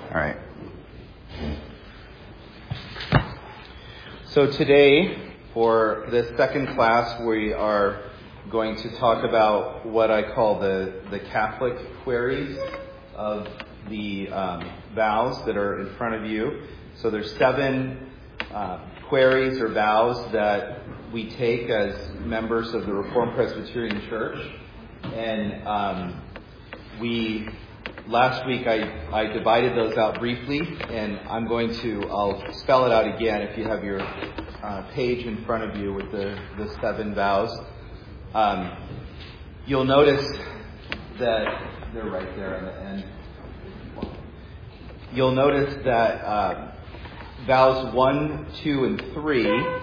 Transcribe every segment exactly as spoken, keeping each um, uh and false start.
All right. So today, for the second class, we are going to talk about what I call the, the Catholic queries of the um, vows that are in front of you. So there's seven uh, queries or vows that we take as members of the Reformed Presbyterian Church. And um, we... Last week I, I divided those out briefly, and I'm going to, I'll spell it out again if you have your uh, page in front of you with the, the seven vows. Um, you'll notice that they're right there on the end. You'll notice that uh, vows one, two, and three,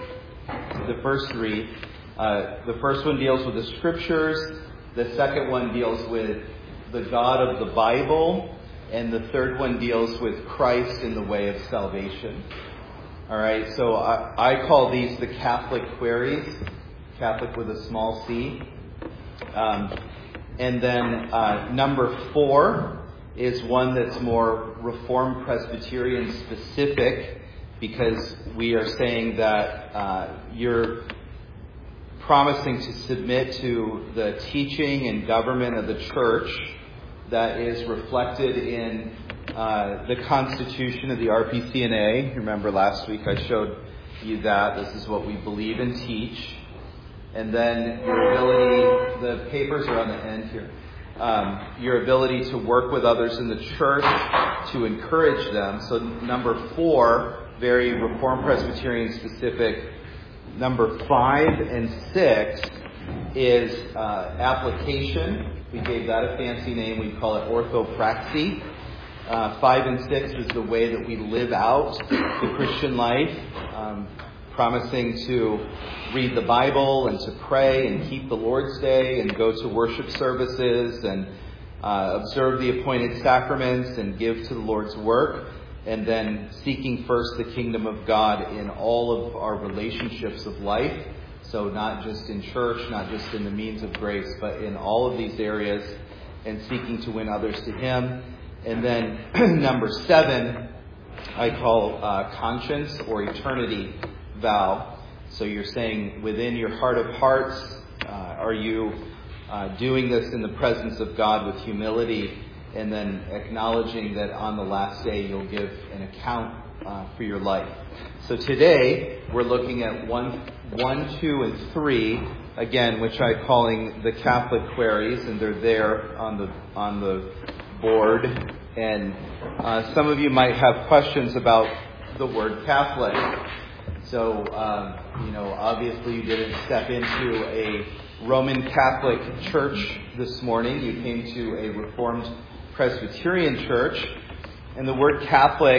the first three, uh, the first one deals with the scriptures, the second one deals with the God of the Bible, and the third one deals with Christ in the way of salvation. All right, so I, I call these the Catholic queries, Catholic with a small c. Um, and then uh, number four is one that's more Reformed Presbyterian specific, because we are saying that uh, you're promising to submit to the teaching and government of the church that is reflected in uh, the Constitution of the R P C N A. Remember last week I showed you that. This is what we believe and teach. And then your ability, the papers are on the end here, um, your ability to work with others in the church, to encourage them. So number four, very Reformed Presbyterian specific. Number five and six is uh, application. We gave that a fancy name. We call it orthopraxy. Uh, five and six is the way that we live out the Christian life, um, promising to read the Bible and to pray and keep the Lord's Day and go to worship services and uh, observe the appointed sacraments and give to the Lord's work. And then seeking first the kingdom of God in all of our relationships of life. So not just in church, not just in the means of grace, but in all of these areas, and seeking to win others to Him. And then number seven, I call uh, conscience or eternity vow. So you're saying within your heart of hearts, uh, are you uh, doing this in the presence of God with humility, and then acknowledging that on the last day you'll give an account uh, for your life. So today we're looking at one, one, two, and three, again, which I'm calling the Catholic queries, and they're there on the on the board. And uh, some of you might have questions about the word Catholic. So um, you know, obviously you didn't step into a Roman Catholic church this morning. You came to a Reformed Presbyterian church, and the word Catholic,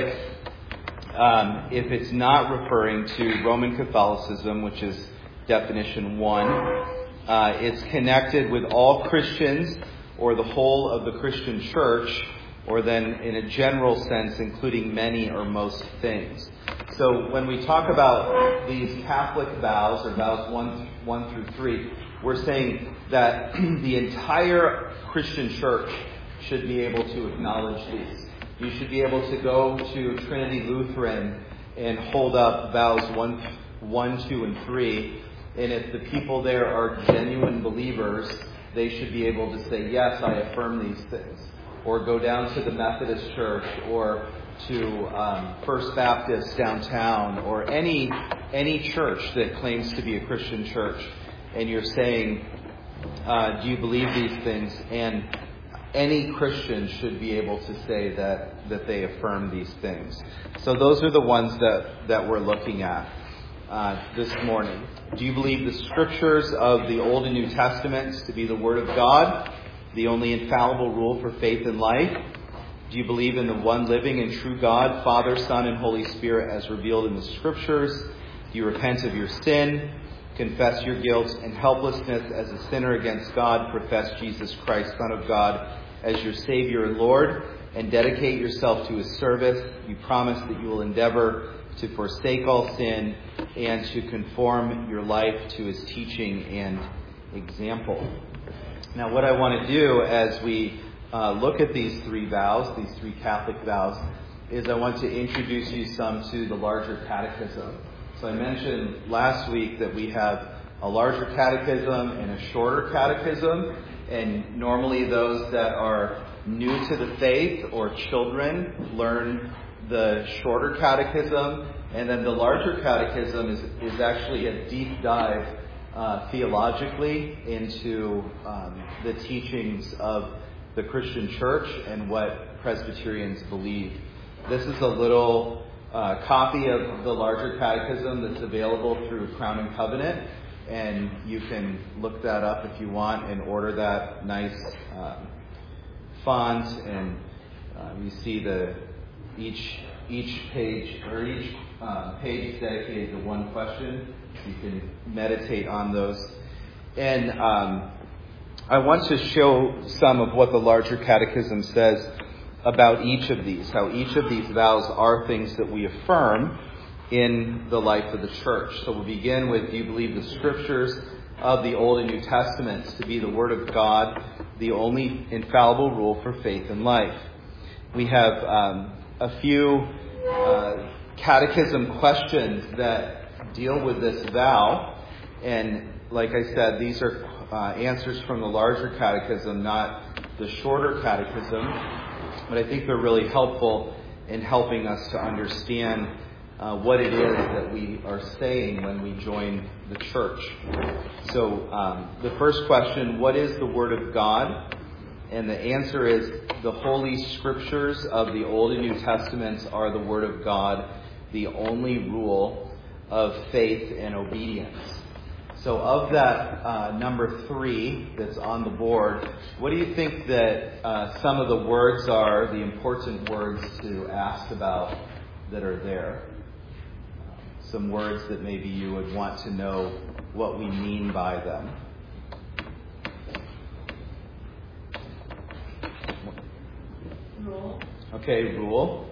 um, if it's not referring to Roman Catholicism, which is definition one, uh, it's connected with all Christians or the whole of the Christian church, or then in a general sense, including many or most things. So when we talk about these Catholic vows, or vows one, one through three, we're saying that the entire Christian church should be able to acknowledge these. You should be able to go to Trinity Lutheran and hold up vows one, one, two, and three. And if the people there are genuine believers, they should be able to say, yes, I affirm these things. Or go down to the Methodist Church, or to um, First Baptist downtown, or any any church that claims to be a Christian church. And you're saying, uh, do you believe these things? And any Christian should be able to say that, that they affirm these things. So those are the ones that, that we're looking at uh, this morning. Do you believe the scriptures of the Old and New Testaments to be the Word of God, the only infallible rule for faith and life? Do you believe in the one living and true God, Father, Son, and Holy Spirit as revealed in the scriptures? Do you repent of your sin, confess your guilt and helplessness as a sinner against God, profess Jesus Christ, Son of God, as your Savior and Lord, and dedicate yourself to His service? You promise that you will endeavor to forsake all sin and to conform your life to His teaching and example. Now, what I want to do as we uh, look at these three vows, these three Catholic vows, is I want to introduce you some to the larger catechism. So I mentioned last week that we have a larger catechism and a shorter catechism, and normally those that are new to the faith or children learn the shorter catechism, and then the larger catechism is, is actually a deep dive uh, theologically into um, the teachings of the Christian church and what Presbyterians believe. This is a little uh, copy of the larger catechism that's available through Crown and Covenant, and you can look that up if you want and order that nice uh, font, and uh, you see the each each page or each uh, page is dedicated to one question. You can meditate on those, and um, I want to show some of what the larger catechism says about each of these, how each of these vows are things that we affirm in the life of the church. So we'll begin with, do you believe the scriptures of the Old and New Testaments to be the Word of God, the only infallible rule for faith and life? We have um, a few uh, catechism questions that deal with this vow, and like I said, these are uh, answers from the larger catechism, not the shorter catechism, but I think they're really helpful in helping us to understand uh, what it is that we are saying when we join the church. So um, the first question, what is the Word of God? And the answer is the Holy Scriptures of the Old and New Testaments are the Word of God, the only rule of faith and obedience. So of that uh, number three that's on the board, what do you think that uh, some of the words are, the important words to ask about that are there? Some words that maybe you would want to know what we mean by them. Rule. Okay, rule.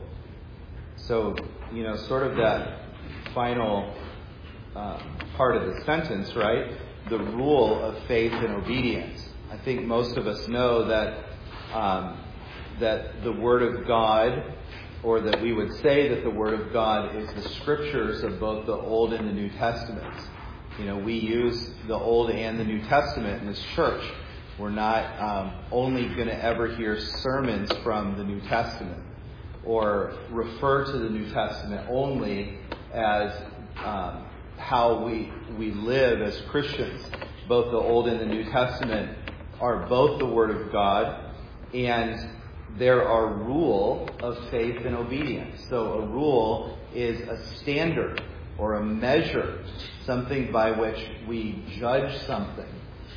So, you know, sort of that final uh, part of the sentence, right? The rule of faith and obedience. I think most of us know that um, that the Word of God, or that we would say that the Word of God is the Scriptures of both the Old and the New Testaments. You know, we use the Old and the New Testament in this church. We're not um, only going to ever hear sermons from the New Testament or refer to the New Testament only as um, how we we live as Christians. Both the Old and the New Testament are both the Word of God, and there are rule of faith and obedience. So a rule is a standard or a measure, something by which we judge something.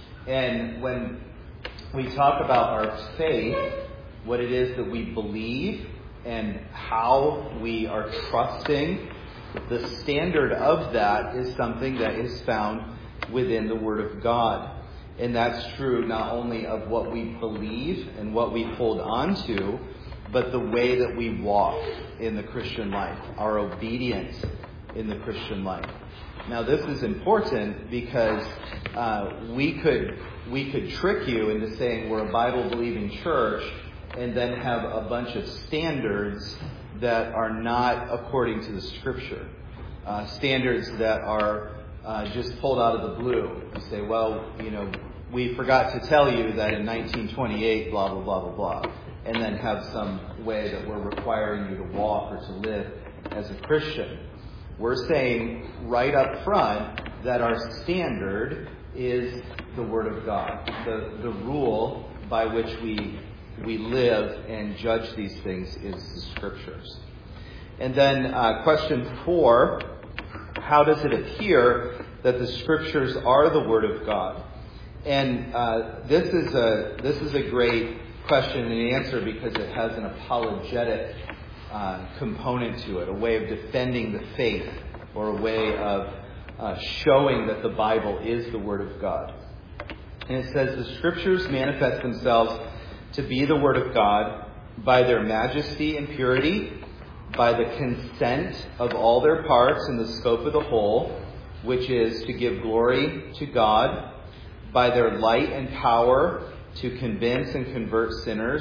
And when we talk about our faith, what it is that we believe and how we are trusting, the standard of that is something that is found within the Word of God. And that's true not only of what we believe and what we hold on to, but the way that we walk in the Christian life, our obedience in the Christian life. Now, this is important because uh, we could we could trick you into saying we're a Bible-believing church and then have a bunch of standards that are not according to the Scripture. Uh, standards that are uh, just pulled out of the blue. You say, well, you know, we forgot to tell you that in nineteen twenty-eight, blah, blah, blah, blah, blah. And then have some way that we're requiring you to walk or to live as a Christian. We're saying right up front that our standard is the Word of God. The, the rule by which we we live and judge these things is the Scriptures. And then uh, question four, how does it appear that the Scriptures are the Word of God? And uh, this is a this is a great question and answer because it has an apologetic uh, component to it, a way of defending the faith or a way of uh, showing that the Bible is the Word of God. And it says the Scriptures manifest themselves to be the Word of God by their majesty and purity, by the consent of all their parts in the scope of the whole, which is to give glory to God, by their light and power to convince and convert sinners,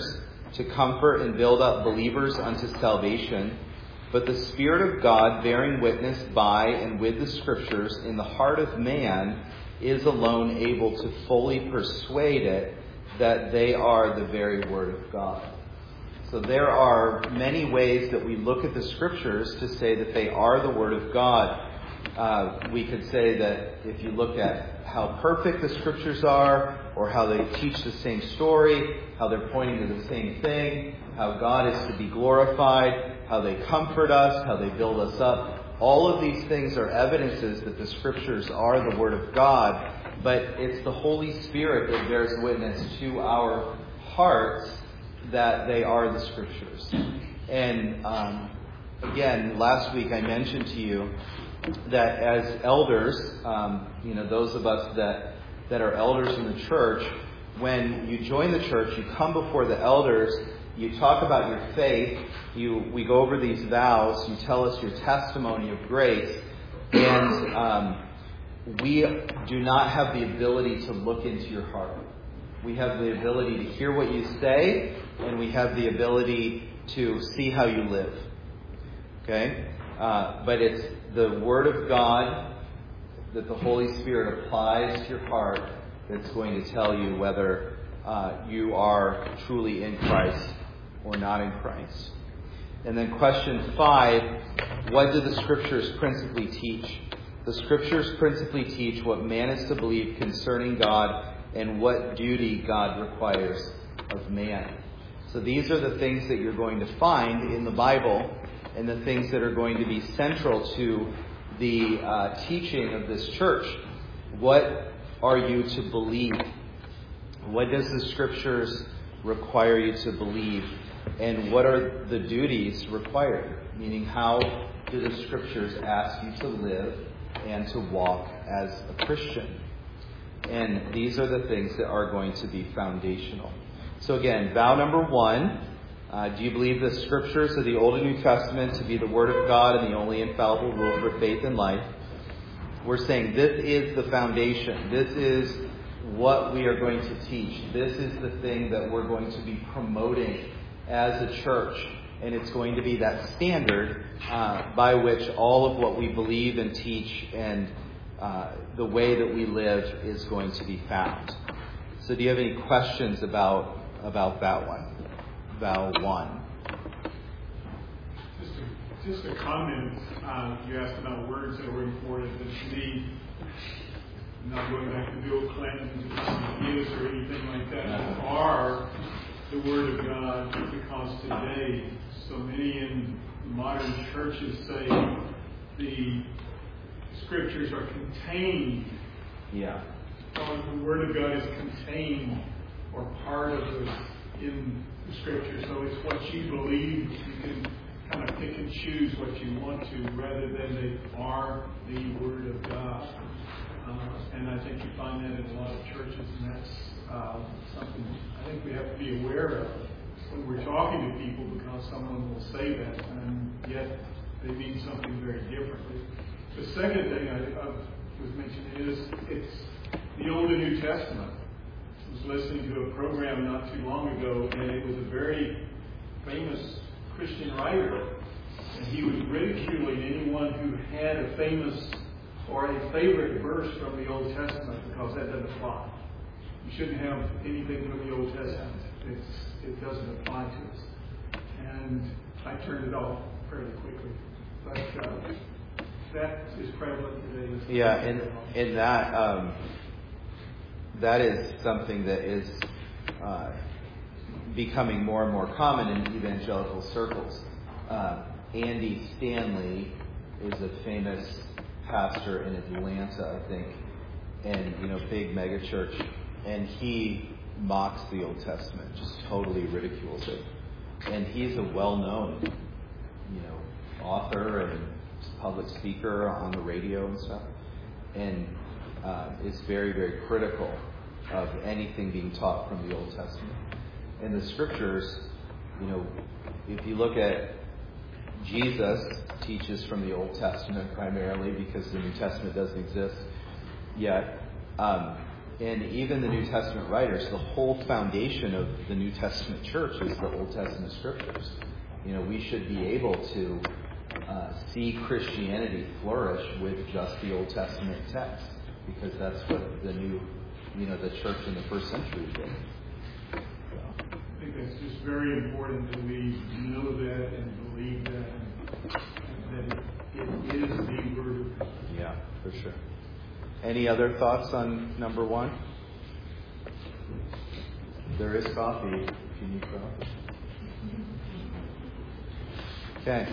to comfort and build up believers unto salvation, but the Spirit of God bearing witness by and with the Scriptures in the heart of man is alone able to fully persuade it that they are the very Word of God. So there are many ways that we look at the Scriptures to say that they are the Word of God. Uh, we could say that if you look at how perfect the Scriptures are, or how they teach the same story, how they're pointing to the same thing, how God is to be glorified, how they comfort us, how they build us up. All of these things are evidences that the Scriptures are the Word of God, but it's the Holy Spirit that bears witness to our hearts that they are the Scriptures. And um, again, last week I mentioned to you that as elders, um, you know, those of us that, that are elders in the church, when you join the church, you come before the elders, you talk about your faith, you we go over these vows, you tell us your testimony of grace, and um, we do not have the ability to look into your heart. We have the ability to hear what you say, and we have the ability to see how you live. Okay? Uh, but it's the Word of God that the Holy Spirit applies to your heart that's going to tell you whether uh, you are truly in Christ or not in Christ. And then question five, what do the Scriptures principally teach? The Scriptures principally teach what man is to believe concerning God and what duty God requires of man. So these are the things that you're going to find in the Bible, and the things that are going to be central to the uh, teaching of this church. What are you to believe? What does the Scriptures require you to believe? And what are the duties required? Meaning, how do the Scriptures ask you to live and to walk as a Christian? And these are the things that are going to be foundational. So again, vow number one. Uh, do you believe the Scriptures of the Old and New Testament to be the Word of God and the only infallible rule for faith and life? We're saying this is the foundation. This is what we are going to teach. This is the thing that we're going to be promoting as a church. And it's going to be that standard uh, by which all of what we believe and teach and uh, the way that we live is going to be found. So do you have any questions about, about that one? Vow one. Just a, just a comment. Uh, you asked about words that were important, but to me, not going back to Bill Clinton's views or anything like that, are the Word of God, because today so many in modern churches say the Scriptures are contained. Yeah. Or the Word of God is contained or part of the in the Scripture, so it's what you believe. You can kind of pick and choose what you want to, rather than they are the Word of God. Uh, and I think you find that in a lot of churches, and that's uh, something I think we have to be aware of when we're talking to people, because someone will say that, and yet they mean something very differently. The second thing I, I was mentioning is it's the Old and New Testament. I was listening to a program not too long ago, and it was a very famous Christian writer, and he was ridiculing anyone who had a famous or a favorite verse from the Old Testament, because that doesn't apply. You shouldn't have anything from the Old Testament. It's, it doesn't apply to us. And I turned it off fairly quickly. But uh, that is prevalent today. Yeah, and, and that... Um, That is something that is uh, becoming more and more common in evangelical circles. Uh, Andy Stanley is a famous pastor in Atlanta, I think, and you know, big mega church, and he mocks the Old Testament, just totally ridicules it. And he's a well-known, you know, author and public speaker on the radio and stuff, and Uh, is very, very critical of anything being taught from the Old Testament. And the Scriptures, you know, if you look at Jesus, teaches from the Old Testament primarily, because the New Testament doesn't exist yet. Um, and even the New Testament writers, the whole foundation of the New Testament church is the Old Testament scriptures. You know, we should be able to uh, see Christianity flourish with just the Old Testament text, because that's what the new, you know, the church in the first century did. I think that's just very important that we know that and believe that, and that it is the Word of God. Yeah, for sure. Any other thoughts on number one? There is coffee if you need coffee. Okay.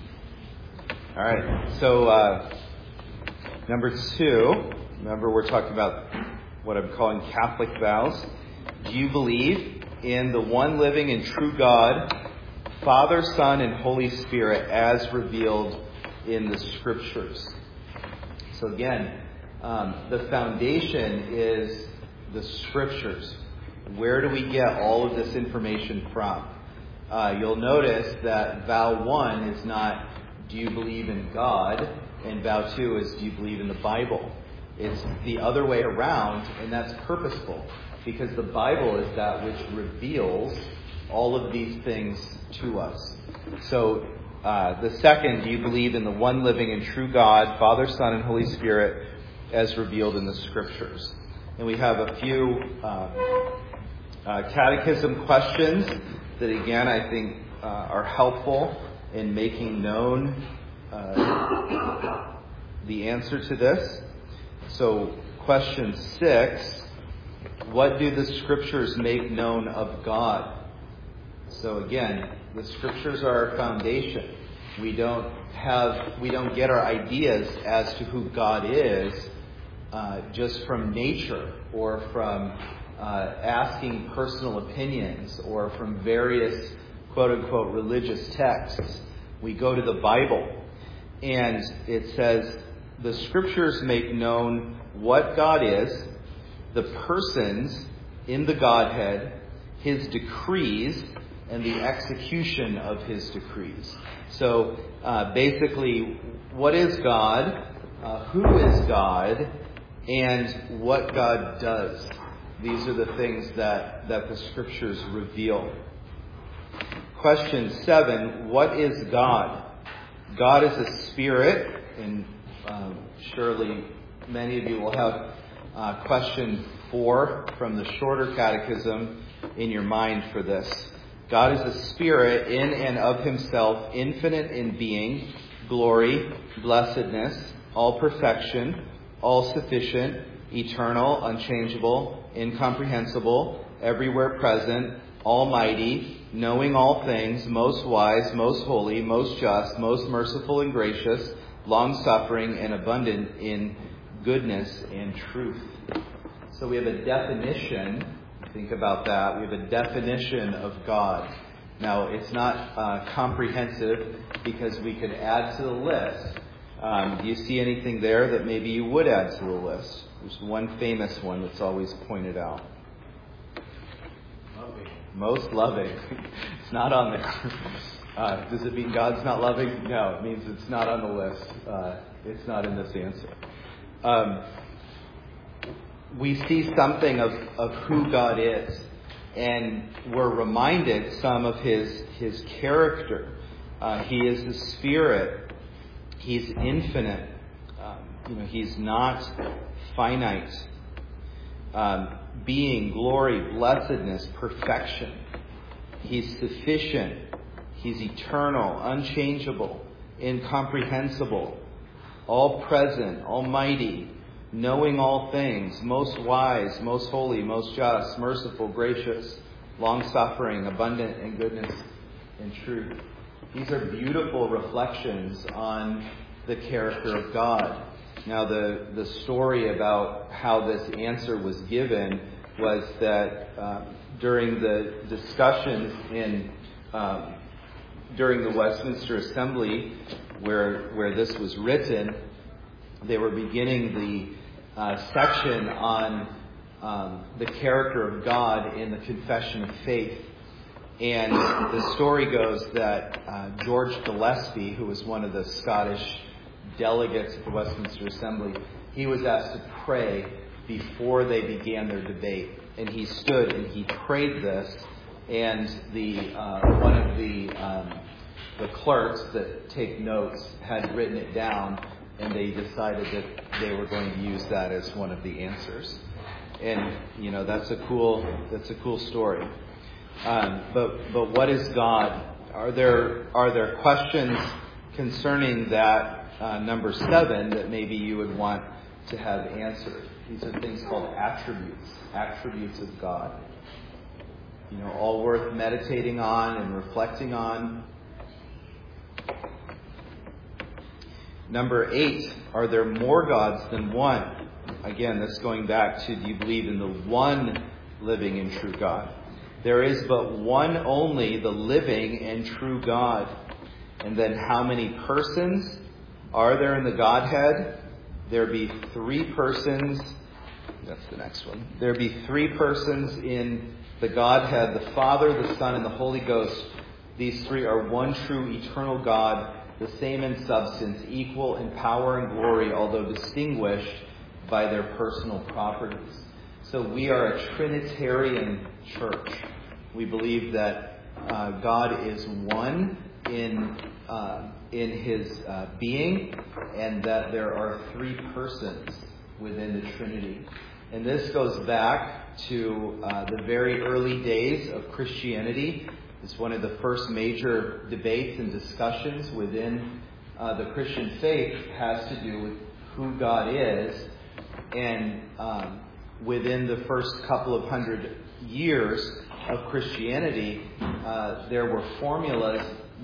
All right. So uh, number two, remember we're talking about what I'm calling Catholic vows. Do you believe in the one living and true God, Father, Son, and Holy Spirit, as revealed in the Scriptures? So again, um, the foundation is the Scriptures. Where do we get all of this information from? Uh, you'll notice that vow one is not, do you believe in God? And vow two is, do you believe in the Bible? It's the other way around, and that's purposeful, because the Bible is that which reveals all of these things to us. So uh, the second, do you believe in the one living and true God, Father, Son, and Holy Spirit, as revealed in the Scriptures? And we have a few uh, uh, catechism questions that, again, I think uh, are helpful in making known uh, the answer to this. So question six, what do the Scriptures make known of God? So again, the Scriptures are our foundation. We don't have, we don't get our ideas as to who God is uh, just from nature or from uh, asking personal opinions or from various quote-unquote religious texts. We go to the Bible, and it says the Scriptures make known what God is, the persons in the Godhead, His decrees, and the execution of His decrees. So uh, basically, what is God, uh, who is God, and what God does. These are the things that, that the Scriptures reveal. Question seven, what is God? God is a spirit, and um, surely many of you will have uh, question four from the shorter catechism in your mind for this. God is a spirit in and of Himself, infinite in being, glory, blessedness, all perfection, all sufficient, eternal, unchangeable, incomprehensible, everywhere present, almighty, knowing all things, most wise, most holy, most just, most merciful and gracious, long-suffering and abundant in goodness and truth. So we have a definition. Think about that. We have a definition of God. Now, it's not uh, comprehensive because we could add to the list. Um, do you see anything there that maybe you would add to the list? There's one famous one that's always pointed out. Loving. Most loving. It's not on there. Uh, does it mean God's not loving? No, it means it's not on the list. Uh, it's not in this answer. Um, we see something of, of who God is, and we're reminded some of His His character. Uh, he is the Spirit. He's infinite. Um, you know, He's not finite. Um, being, glory, blessedness, perfection. He's sufficient. He's eternal, unchangeable, incomprehensible, all present, almighty, knowing all things, most wise, most holy, most just, merciful, gracious, long-suffering, abundant in goodness and truth. These are beautiful reflections on the character of God. Now, the, the story about how this answer was given was that um, during the discussions in um, during the Westminster Assembly, where where this was written, they were beginning the uh, section on um, the character of God in the Confession of Faith. And the story goes that uh, George Gillespie, who was one of the Scottish delegates at the Westminster Assembly, he was asked to pray before they began their debate. And he stood and he prayed this, and the uh, one of the um, the clerks that take notes had written it down, and they decided that they were going to use that as one of the answers. And you know that's a cool that's a cool story. Um, but but what is God? Are there are there questions concerning that uh, number seven that maybe you would want to have answered? These are things called attributes, attributes of God. You know, all worth meditating on and reflecting on. Number eight, are there more gods than one? Again, that's going back to, do you believe in the one living and true God? There is but one only, the living and true God. And then how many persons are there in the Godhead? There be three persons. That's the next one. There be three persons in the Godhead, the Father, the Son, and the Holy Ghost. These three are one true eternal God, the same in substance, equal in power and glory, although distinguished by their personal properties. So we are a Trinitarian church. We believe that uh, God is one in uh, in His uh, being, and that there are three persons within the Trinity. And this goes back to uh, the very early days of Christianity. It's one of the first major debates and discussions within uh, the Christian faith has to do with who God is. And um, within the first couple of hundred years of Christianity, uh, there were formulas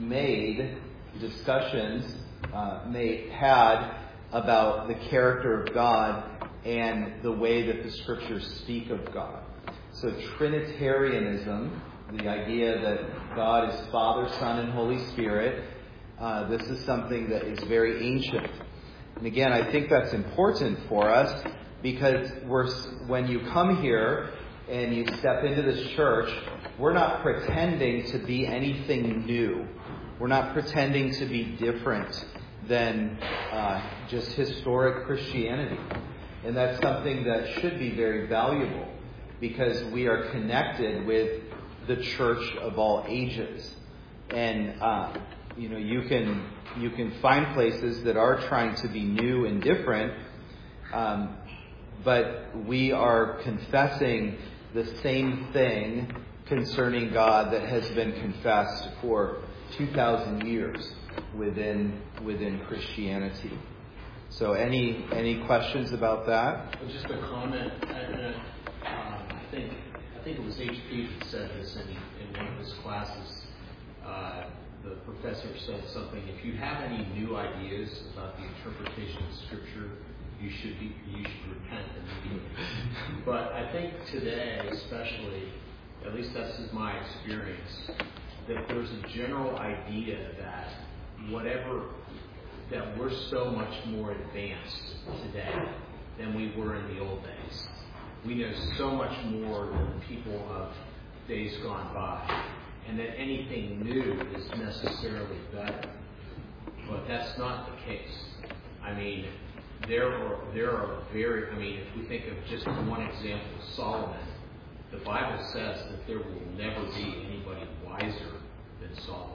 made, discussions uh, made, had about the character of God and the way that the Scriptures speak of God. So Trinitarianism, the idea that God is Father, Son, and Holy Spirit, uh, this is something that is very ancient. And again, I think that's important for us because we're, when you come here and you step into this church, we're not pretending to be anything new. We're not pretending to be different than uh, just historic Christianity. And that's something that should be very valuable because we are connected with the church of all ages. And, uh, you know, you can you can find places that are trying to be new and different, um, but we are confessing the same thing concerning God that has been confessed for two thousand years within within Christianity. So any any questions about that? Well, just a comment. I, uh, I think I think it was H P that said this in, in one of his classes. Uh, the professor said something. If you have any new ideas about the interpretation of Scripture, you should be you should repent immediately. But I think today, especially, at least that's my experience, that there's a general idea that whatever that we're so much more advanced today than we were in the old days. We know so much more than the people of days gone by, and that anything new is necessarily better. But that's not the case. I mean, there are there are very. I mean, if we think of just one example, Solomon, the Bible says that there will never be anybody wiser than Solomon.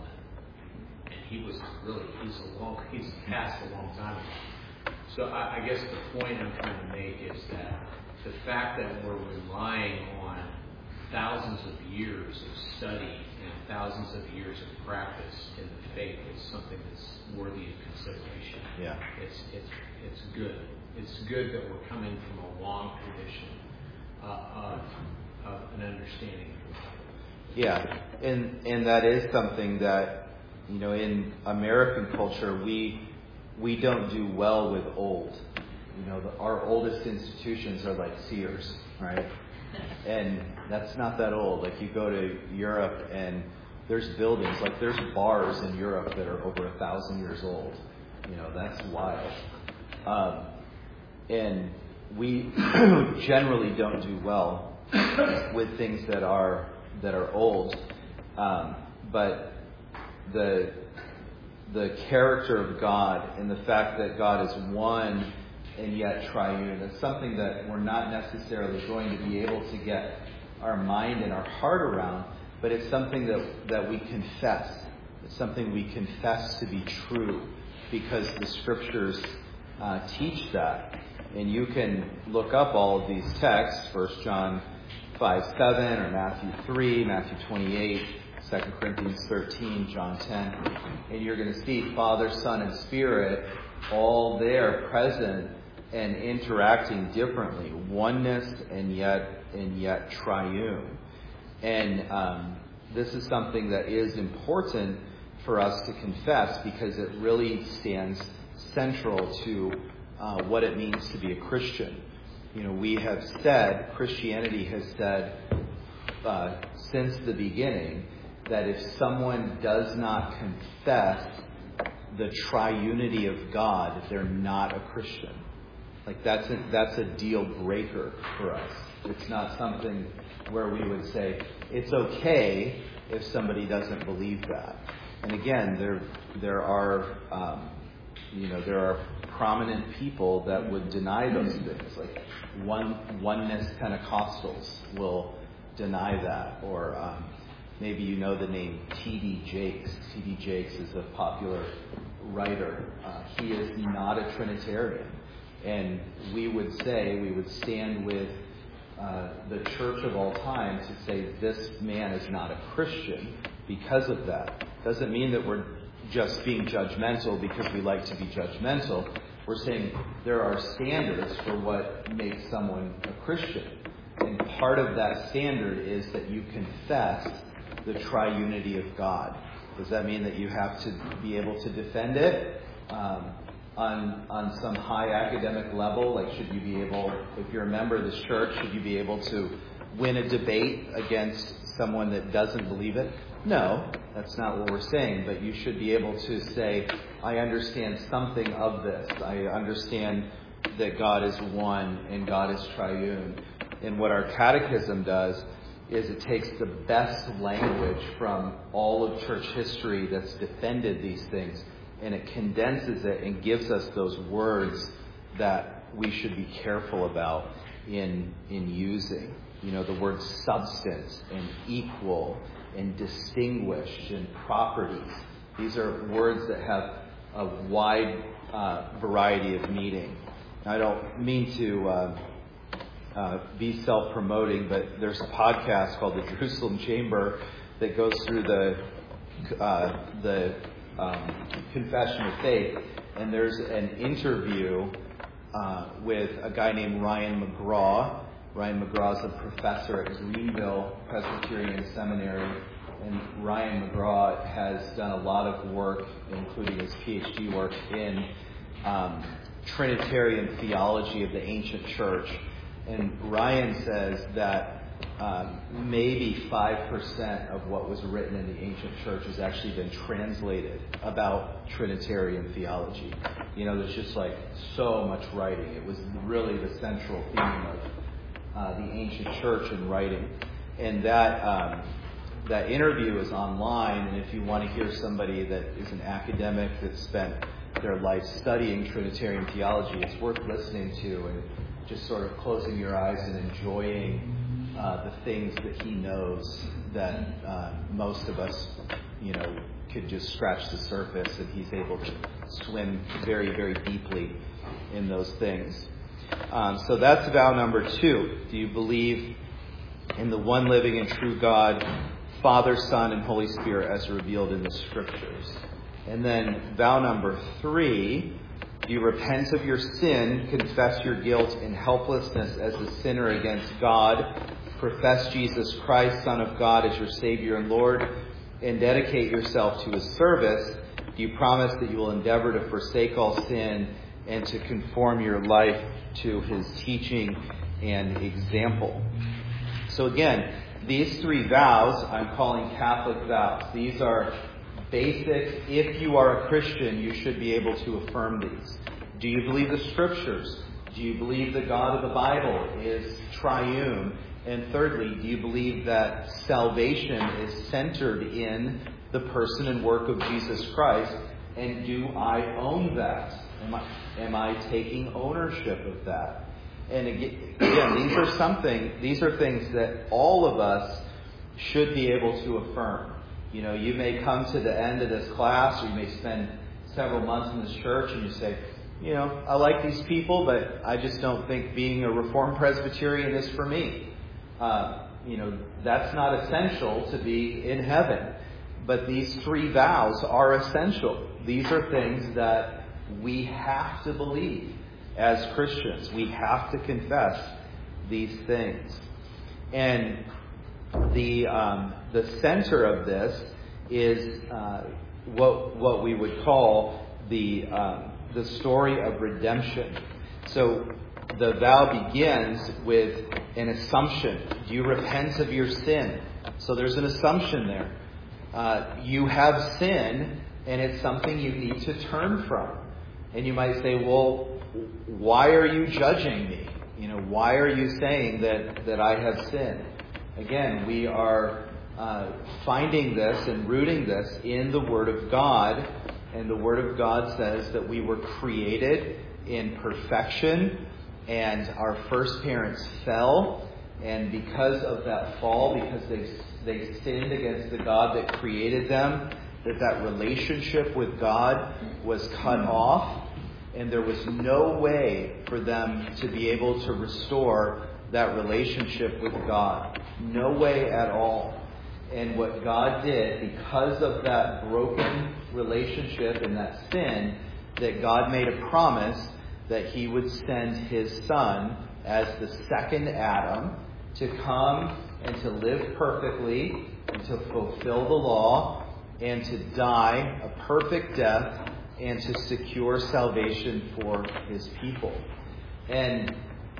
He was really, he's a long, he's passed a long time ago. So I, I guess the point I'm trying to make is that the fact that we're relying on thousands of years of study and thousands of years of practice in the faith is something that's worthy of consideration. Yeah. It's it's it's good. It's good that we're coming from a long tradition uh, of, of an understanding of God. Yeah, and and that is something that, you know, in American culture, we we don't do well with old. You know, the, our oldest institutions are like Sears, right? And that's not that old. Like you go to Europe and there's buildings, like there's bars in Europe that are over a thousand years old. You know, that's wild. Um, and we generally don't do well with things that are that are old. Um, but the the character of God and the fact that God is one and yet triune. That's something that we're not necessarily going to be able to get our mind and our heart around, but it's something that, that we confess. It's something we confess to be true because the Scriptures uh, teach that. And you can look up all of these texts, First John five seven or Matthew three, Matthew twenty-eight, Second Corinthians thirteen, John ten, and you're going to see Father, Son, and Spirit all there present and interacting differently, oneness and yet and yet triune. And um, this is something that is important for us to confess because it really stands central to uh, what it means to be a Christian. You know, we have said, Christianity has said uh, since the beginning, that if someone does not confess the triunity of God, they're not a Christian. Like that's a, that's a deal breaker for us. It's not something where we would say it's okay if somebody doesn't believe that. And again, there there are um, you know there are prominent people that would deny those things. Like one oneness Pentecostals will deny that, or um, maybe you know the name T D Jakes. T D Jakes is a popular writer. Uh, he is not a Trinitarian. And we would say, we would stand with uh, the church of all time to say this man is not a Christian because of that. Doesn't mean that we're just being judgmental because we like to be judgmental. We're saying there are standards for what makes someone a Christian. And part of that standard is that you confess the triunity of God. Does that mean that you have to be able to defend it um, on on some high academic level? Like, should you be able, if you're a member of this church, should you be able to win a debate against someone that doesn't believe it? No, that's not what we're saying. But you should be able to say, I understand something of this. I understand that God is one and God is triune. And what our catechism does is it takes the best language from all of church history that's defended these things, and it condenses it and gives us those words that we should be careful about in in using. You know, the words substance and equal and distinguished and properties. These are words that have a wide uh, variety of meaning. I don't mean to uh, uh, be self-promoting, but there's a podcast called the Jerusalem Chamber that goes through the uh, the um, Confession of Faith, and there's an interview uh, with a guy named Ryan McGraw. Ryan McGraw is a professor at Greenville Presbyterian Seminary, and Ryan McGraw has done a lot of work, including his PhD work, in um, Trinitarian theology of the ancient church. And Ryan says that um, maybe five percent of what was written in the ancient church has actually been translated about Trinitarian theology. You know, there's just like so much writing. It was really the central theme of uh, the ancient church in writing. And that um, that interview is online, and if you want to hear somebody that is an academic that spent their life studying Trinitarian theology, it's worth listening to and just sort of closing your eyes and enjoying uh, the things that he knows that uh, most of us, you know, could just scratch the surface, and he's able to swim very, very deeply in those things. Um, so that's vow number two. Do you believe in the one living and true God, Father, Son, and Holy Spirit as revealed in the Scriptures? And then vow number three, do you repent of your sin, confess your guilt and helplessness as a sinner against God, profess Jesus Christ, Son of God, as your Savior and Lord, and dedicate yourself to His service? Do you promise that you will endeavor to forsake all sin and to conform your life to His teaching and example? So again, these three vows I'm calling Catholic vows. These are basic. If you are a Christian, you should be able to affirm these. Do you believe the Scriptures? Do you believe the God of the Bible is triune? And thirdly, do you believe that salvation is centered in the person and work of Jesus Christ? And do I own that? Am I, am I taking ownership of that? And again, again, these are something, these are things that all of us should be able to affirm. You know, you may come to the end of this class, or you may spend several months in this church, and you say, you know, I like these people, but I just don't think being a Reformed Presbyterian is for me. Uh, you know, that's not essential to be in heaven. But these three vows are essential. These are things that we have to believe as Christians. We have to confess these things. And the um, the center of this is uh, what what we would call the um, the story of redemption. So the vow begins with an assumption. Do you repent of your sin? So there's an assumption there. Uh, you have sin, and it's something you need to turn from. And you might say, well, why are you judging me? You know, why are you saying that, that I have sinned? Again, we are uh, finding this and rooting this in the Word of God. And the Word of God says that we were created in perfection, and our first parents fell. And because of that fall, because they they sinned against the God that created them, that that relationship with God was cut off, and there was no way for them to be able to restore that relationship with God. No way at all. And what God did, because of that broken relationship and that sin, that God made a promise that He would send His Son as the second Adam to come and to live perfectly and to fulfill the law and to die a perfect death and to secure salvation for His people. And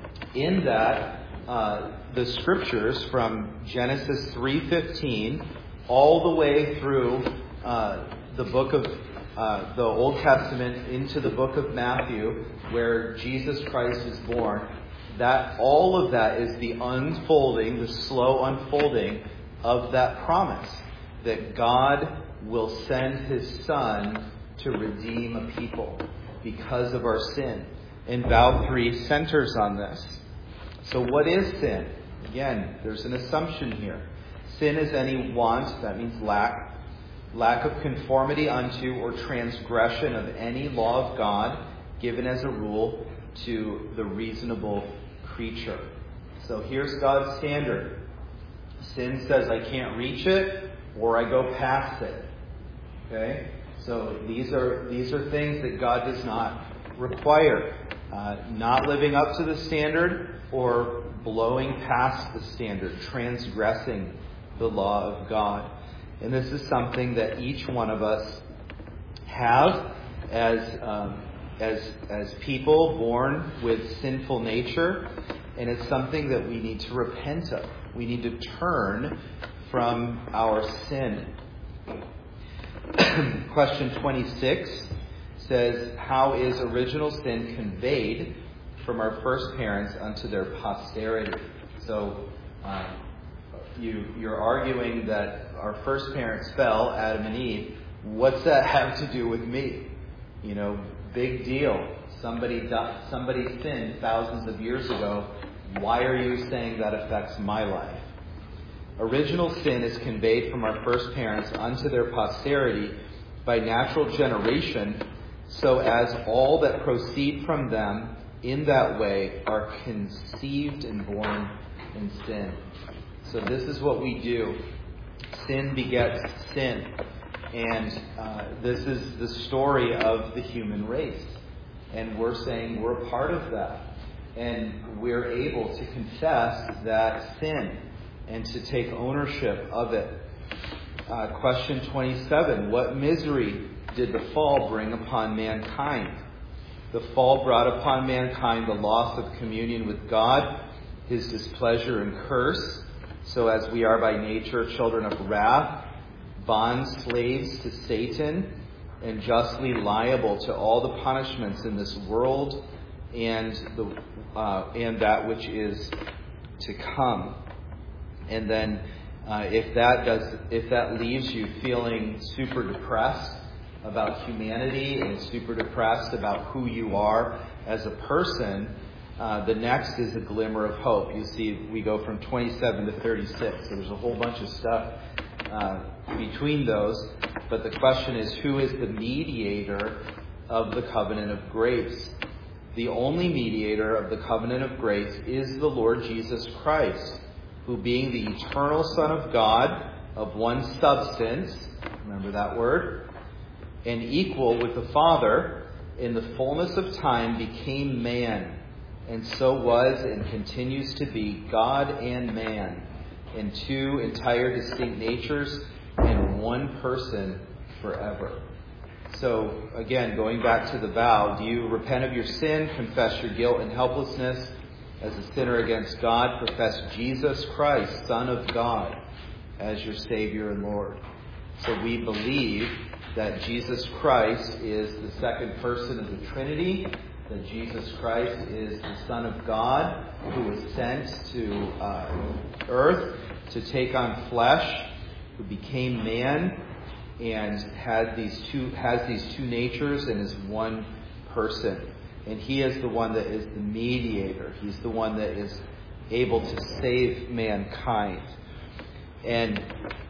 in that, uh, the scriptures from Genesis three fifteen all the way through uh, the book of uh, the Old Testament into the book of Matthew, where Jesus Christ is born, that all of that is the unfolding, the slow unfolding of that promise that God will send His Son to redeem a people because of our sin. And vow three centers on this. So what is sin? Again, there's an assumption here. Sin is any want, that means lack, lack of conformity unto or transgression of any law of God given as a rule to the reasonable creature. So here's God's standard. Sin says I can't reach it, or I go past it. Okay? So these are these are things that God does not require. Uh, not living up to the standard or blowing past the standard, transgressing the law of God. And this is something that each one of us have as um, as as people born with sinful nature, and it's something that we need to repent of. We need to turn from our sin. Question twenty-six says, how is original sin conveyed from our first parents unto their posterity? So uh, you, you're arguing that our first parents fell, Adam and Eve. What's that have to do with me? You know, big deal. Somebody died, somebody sinned thousands of years ago. Why are you saying that affects my life? Original sin is conveyed from our first parents unto their posterity by natural generation, so as all that proceed from them in that way are conceived and born in sin. So this is what we do. Sin begets sin. And uh, this is the story of the human race. And we're saying we're a part of that. And we're able to confess that sin and to take ownership of it. Uh, question twenty-seven. What misery did the fall bring upon mankind? The fall brought upon mankind the loss of communion with God, His displeasure and curse, so as we are by nature children of wrath, bond slaves to Satan, and justly liable to all the punishments in this world and the uh, and that which is to come. And then, uh, if that does, if that leaves you feeling super depressed about humanity and super depressed about who you are as a person, uh, the next is a glimmer of hope. You see, we go from twenty-seven to thirty-six. So there's a whole bunch of stuff uh, between those. But the question is, who is the mediator of the covenant of grace? The only mediator of the covenant of grace is the Lord Jesus Christ, who being the eternal Son of God, of one substance, remember that word, and equal with the Father, in the fullness of time became man, and so was and continues to be God and man, in two entire distinct natures, in one person forever. So, again, going back to the vow, do you repent of your sin, confess your guilt and helplessness as a sinner against God, profess Jesus Christ, Son of God, as your Savior and Lord? So we believe that Jesus Christ is the second person of the Trinity, that Jesus Christ is the Son of God who was sent to uh, earth to take on flesh, who became man, and had these two has these two natures and is one person. And he is the one that is the mediator. He's the one that is able to save mankind. And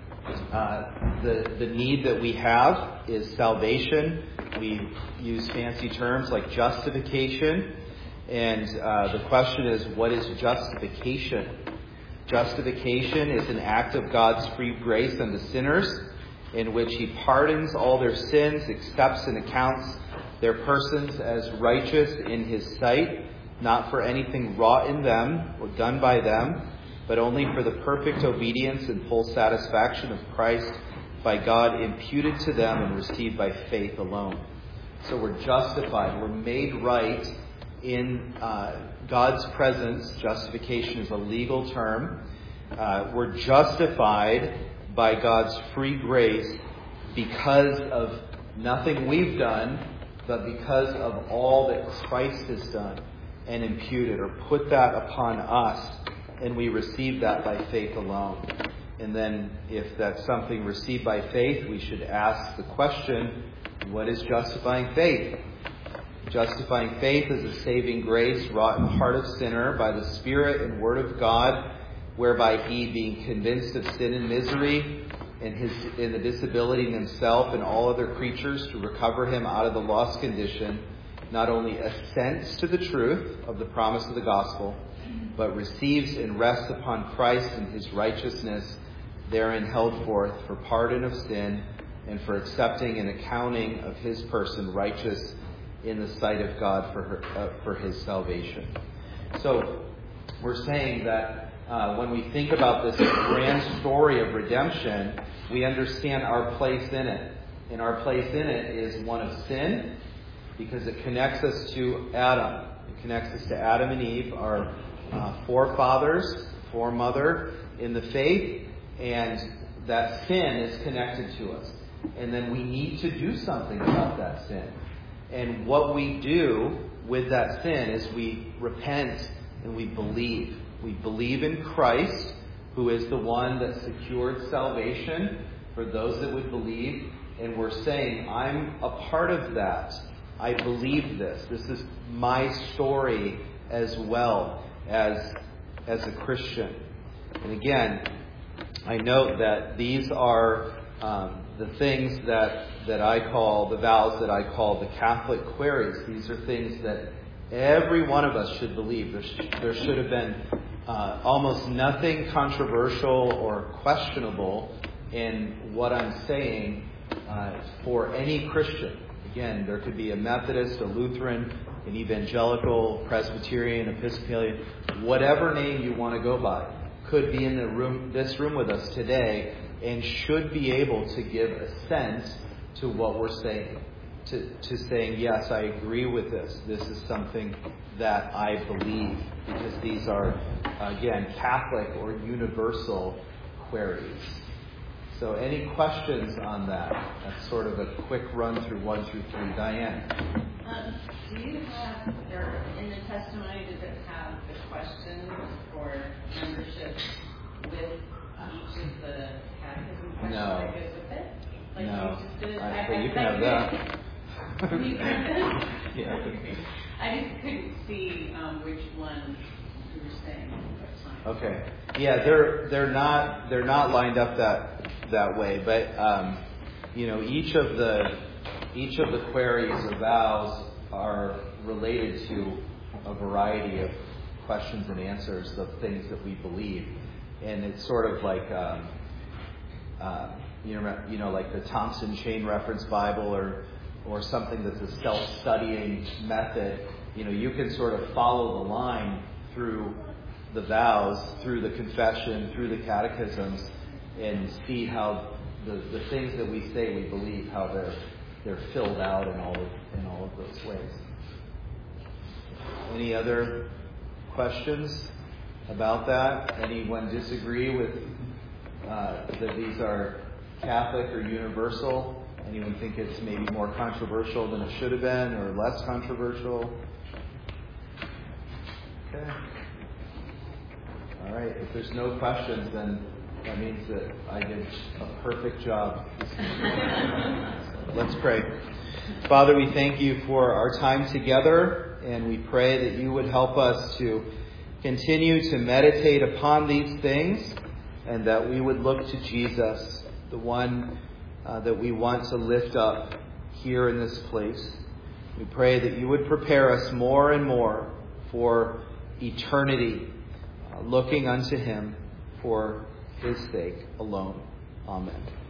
uh, the the need that we have is salvation. We use fancy terms like justification. And uh, the question is, what is justification? Justification is an act of God's free grace unto sinners, in which he pardons all their sins, accepts and accounts their persons as righteous in his sight, not for anything wrought in them or done by them, but only for the perfect obedience and full satisfaction of Christ by God imputed to them and received by faith alone. So we're justified. We're made right in uh, God's presence. Justification is a legal term. Uh, we're justified by God's free grace because of nothing we've done, but because of all that Christ has done and imputed or put that upon us, and we receive that by faith alone. And then if that's something received by faith, we should ask the question, what is justifying faith? Justifying faith is a saving grace wrought in the heart of sinner by the Spirit and Word of God, whereby he, being convinced of sin and misery, and his in the disability in himself and all other creatures to recover him out of the lost condition, not only assents to the truth of the promise of the gospel, but receives and rests upon Christ and his righteousness, therein held forth for pardon of sin and for accepting and accounting of his person righteous in the sight of God for her, uh, for his salvation. So we're saying that Uh, when we think about this grand story of redemption, we understand our place in it. And our place in it is one of sin, because it connects us to Adam. It connects us to Adam and Eve, our uh, forefathers, foremother in the faith, and that sin is connected to us. And then we need to do something about that sin. And what we do with that sin is we repent and we believe. We believe in Christ, who is the one that secured salvation for those that would believe. And we're saying, I'm a part of that. I believe this. This is my story as well as, as a Christian. And again, I note that these are um, the things that, that I call, the vows that I call the Catholic queries. These are things that every one of us should believe. There, sh- there should have been Uh, almost nothing controversial or questionable in what I'm saying uh, for any Christian. Again, there could be a Methodist, a Lutheran, an Evangelical, Presbyterian, Episcopalian, whatever name you want to go by, could be in the room, this room with us today, and should be able to give assent to what we're saying. To, to saying, yes, I agree with this. This is something that I believe, because these are, again, Catholic or universal queries. So any questions on that? That's sort of a quick run through one through three. Diane? Um, do you have, or in the testimony, does it have the questions for membership with each of the catechism questions No. that goes with it? Like No, you just did. I- I, but I, you can have that. You can- Yeah. I just couldn't see um, which one you were saying at what time. Okay. Yeah, they're they're not they're not lined up that that way, but um, you know, each of the each of the queries or vows are related to a variety of questions and answers of things that we believe, and it's sort of like um, uh, you know you know like the Thompson Chain Reference Bible or or something that's a self-studying method. You know, you can sort of follow the line through the vows, through the confession, through the catechisms, and see how the, the things that we say we believe, how they're they're filled out in all of, in all of those ways. Any other questions about that? Anyone disagree with uh, that these are Catholic or universal? Anyone think it's maybe more controversial than it should have been, or less controversial? Okay. All right. If there's no questions, then that means that I did a perfect job. Let's pray. Father, we thank you for our time together, and we pray that you would help us to continue to meditate upon these things, and that we would look to Jesus, the one uh, that we want to lift up here in this place. We pray that you would prepare us more and more for eternity, uh, looking unto him for his sake alone. Amen.